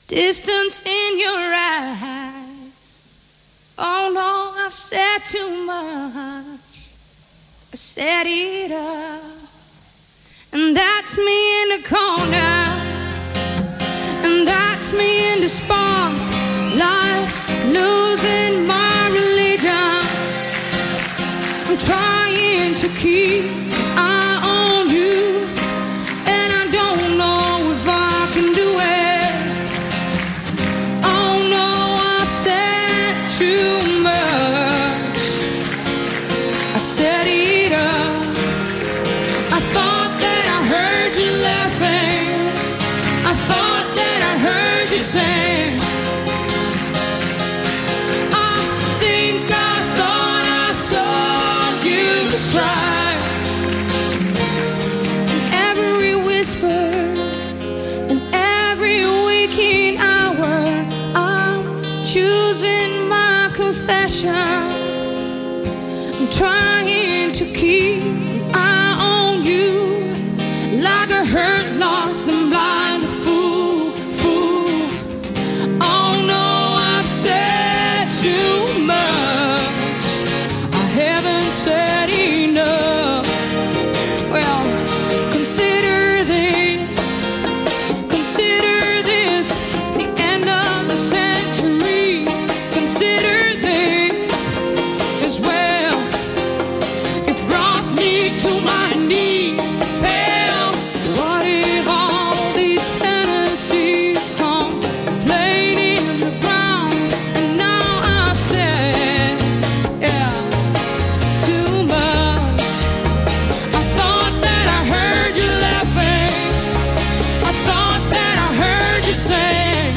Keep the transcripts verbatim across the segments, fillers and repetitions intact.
distance in your eyes. Oh no, I've said too much. I said it up, and that's me in the corner, and that's me in the spotlight, losing my religion. I'm trying to keep an eye on you, and I don't know if I can do it. Oh no, I've said too much. I said it up. I thought that I heard you laughing. I thought that I heard you sing. I think I thought I saw you strike. And every whisper and every waking hour, I'm choosing my confession. I'm trying to keep an eye on you, like a hurt, lost and blind fool, fool. Oh no, I've said too much. I haven't said enough. Well, consider this, consider this the end of the century. Consider this as well. It brought me to my knees. Pale, what if all these fantasies come playing in the ground? And now I've said, yeah, too much. I thought that I heard you laughing. I thought that I heard you sing.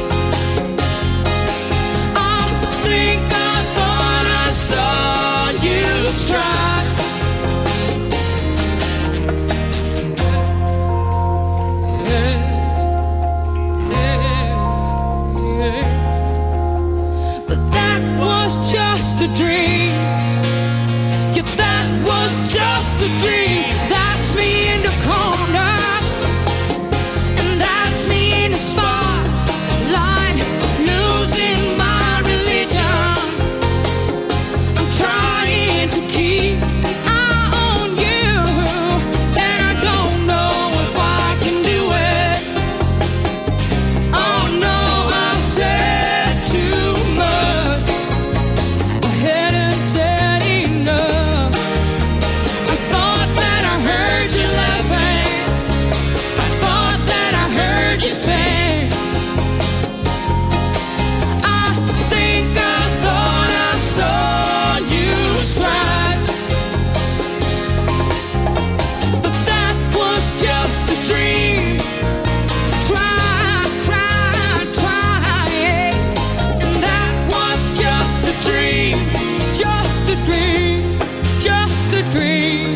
I think I thought I saw you strike. Yeah, yeah, yeah. But that was just a dream. Yeah, that was just a dream. That's me in the corner, and that's me in the spotlight, losing my religion. I'm trying to keep an eye on you, and I don't know if I can do it. Oh no, I've said too much. I hadn't said enough. I thought that I heard you laughing. I thought that I heard you sing. I think I thought I saw you strike. But that was just a dream. Try, try, try, and that was just a dream. Just a dream, just a dream.